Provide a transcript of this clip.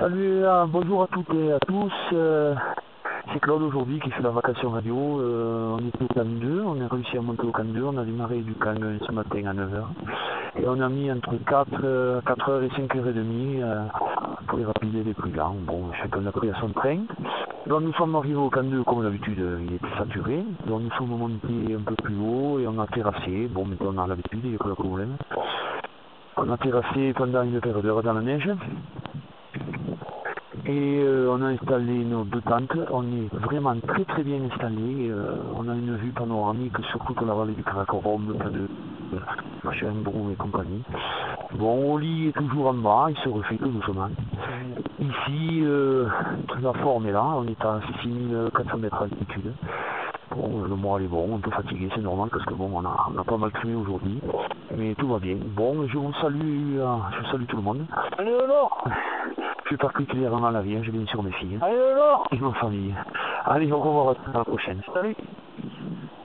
Salut, bonjour à toutes et à tous. C'est Claude aujourd'hui qui fait la vacation radio. On est au camp 2, on a réussi à monter au camp 2, on a démarré du camp ce matin à 9 heures. Et on a mis entre 4h et 5h30 pour les rapider les plus grands. Bon, chacun a pris à son train. Donc nous sommes arrivés au camp 2, comme d'habitude, il était saturé. Donc nous sommes montés un peu plus haut et on a terrassé. Bon, maintenant on a l'habitude, il n'y a pas de problème. On a terrassé pendant une paire d'heures dans la neige. Et on a installé nos deux tentes, on est vraiment très bien installé, on a une vue panoramique sur toute la vallée du Karakorum, près de Machin-Brou et compagnie. Bon, Oli est toujours en bas, il se refait tout doucement. Ici, la forme est là, on est à 6400 mètres d'altitude. Bon, le moral est bon, un peu fatigué, c'est normal parce que bon, on a pas mal fumé aujourd'hui, mais tout va bien. Bon, je vous salue, je salue tout le monde. Allez, alors. Plus particulièrement la Vierge, bien sûr mes filles. Allez, alors. Et ma famille. Allez, au revoir à la prochaine. Salut.